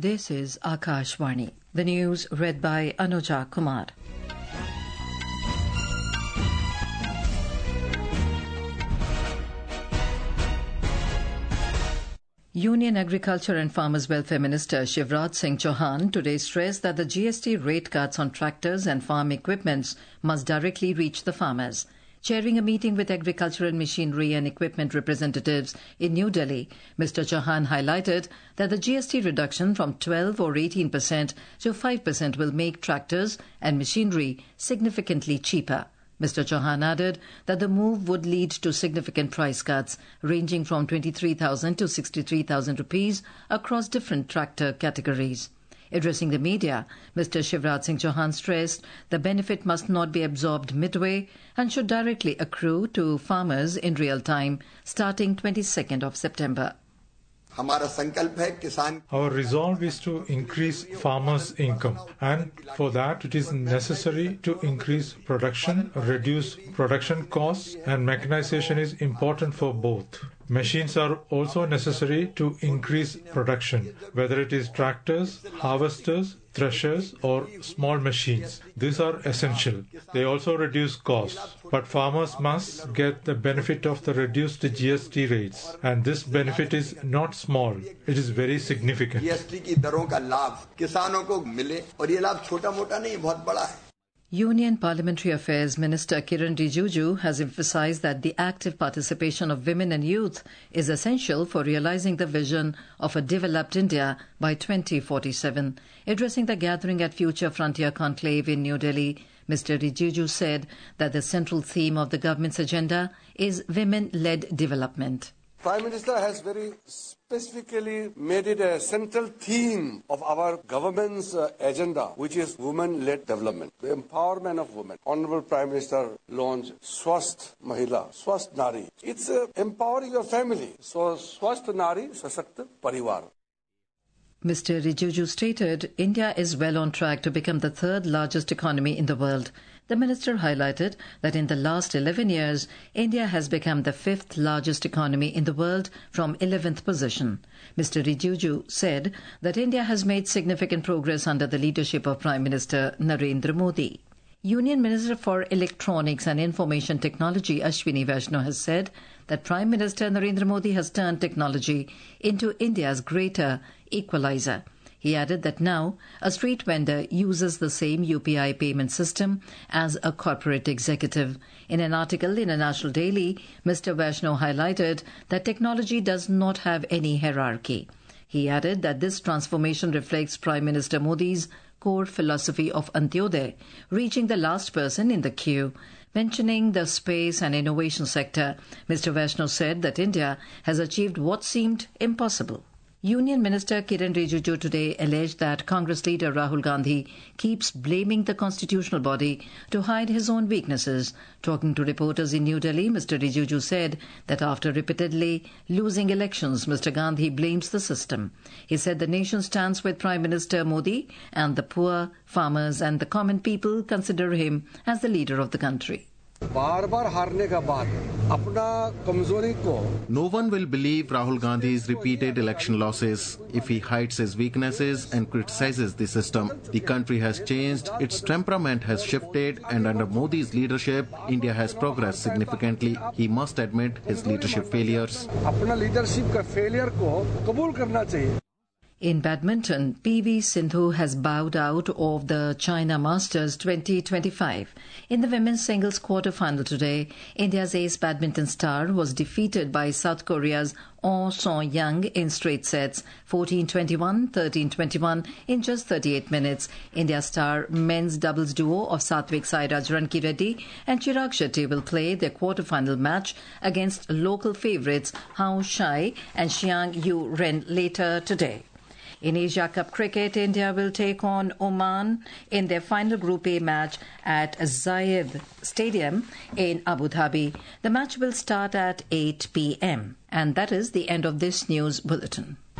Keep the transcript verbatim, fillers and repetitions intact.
This is Akashvani. The news read by Anuja Kumar. Union Agriculture and Farmers Welfare Minister Shivraj Singh Chauhan today stressed that the G S T rate cuts on tractors and farm equipments must directly reach the farmers. Chairing a meeting with agricultural machinery and equipment representatives in New Delhi, Mister Chauhan highlighted that the G S T reduction from twelve or eighteen percent to five percent will make tractors and machinery significantly cheaper. Mister Chauhan added that the move would lead to significant price cuts ranging from twenty-three thousand to sixty-three thousand rupees across different tractor categories. Addressing the media, Mister Shivraj Singh Chauhan stressed the benefit must not be absorbed midway and should directly accrue to farmers in real time starting twenty-second of September. Our resolve is to increase farmers' income, and for that it is necessary to increase production, reduce production costs, and mechanization is important for both. Machines are also necessary to increase production, whether it is tractors, harvesters, threshers or small machines. These are essential. They also reduce costs. But farmers must get the benefit of the reduced G S T rates. And this benefit is not small. It is very significant. Union Parliamentary Affairs Minister Kiran Rijiju has emphasized that the active participation of women and youth is essential for realizing the vision of a developed India by twenty forty-seven. Addressing the gathering at Future Frontier Conclave in New Delhi, Mister Rijiju said that the central theme of the government's agenda is women-led development. Prime Minister has very specifically made it a central theme of our government's uh, agenda, which is women-led development, the empowerment of women. Honorable Prime Minister launched Swasth Mahila, Swasth Nari. It's uh, empowering your family. So Swasth Nari, Sasakt Parivar. Mister Rijiju stated India is well on track to become the third largest economy in the world. The minister highlighted that in the last eleven years, India has become the fifth largest economy in the world from eleventh position. Mister Rijiju said that India has made significant progress under the leadership of Prime Minister Narendra Modi. Union Minister for Electronics and Information Technology Ashwini Vaishnaw has said that Prime Minister Narendra Modi has turned technology into India's greater equalizer. He added that now a street vendor uses the same U P I payment system as a corporate executive. In an article in a national daily, Mister Vaishnaw highlighted that technology does not have any hierarchy. He added that this transformation reflects Prime Minister Modi's core philosophy of Antyodaya, reaching the last person in the queue. Mentioning the space and innovation sector, Mister Vaishnaw said that India has achieved what seemed impossible. Union Minister Kiran Rijiju today alleged that Congress leader Rahul Gandhi keeps blaming the constitutional body to hide his own weaknesses. Talking to reporters in New Delhi, Mister Rijiju said that after repeatedly losing elections, Mister Gandhi blames the system. He said the nation stands with Prime Minister Modi and the poor, farmers and the common people consider him as the leader of the country. No one will believe Rahul Gandhi's repeated election losses if he hides his weaknesses and criticizes the system. The country has changed, its temperament has shifted, and under Modi's leadership, India has progressed significantly. He must admit his leadership failures. In badminton, P V Sindhu has bowed out of the China Masters twenty twenty-five. In the women's singles quarter-final today, India's ace badminton star was defeated by South Korea's Oh Soo-young in straight sets, fourteen twenty-one, thirteen twenty-one in just thirty-eight minutes. India's star men's doubles duo of Satvik Sairaj Ranki Reddy and Chirag Shetty will play their quarter-final match against local favourites Hao Shai and Xiang Yu Ren later today. In Asia Cup cricket, India will take on Oman in their final Group A match at Zayed Stadium in Abu Dhabi. The match will start at eight p m And that is the end of this news bulletin.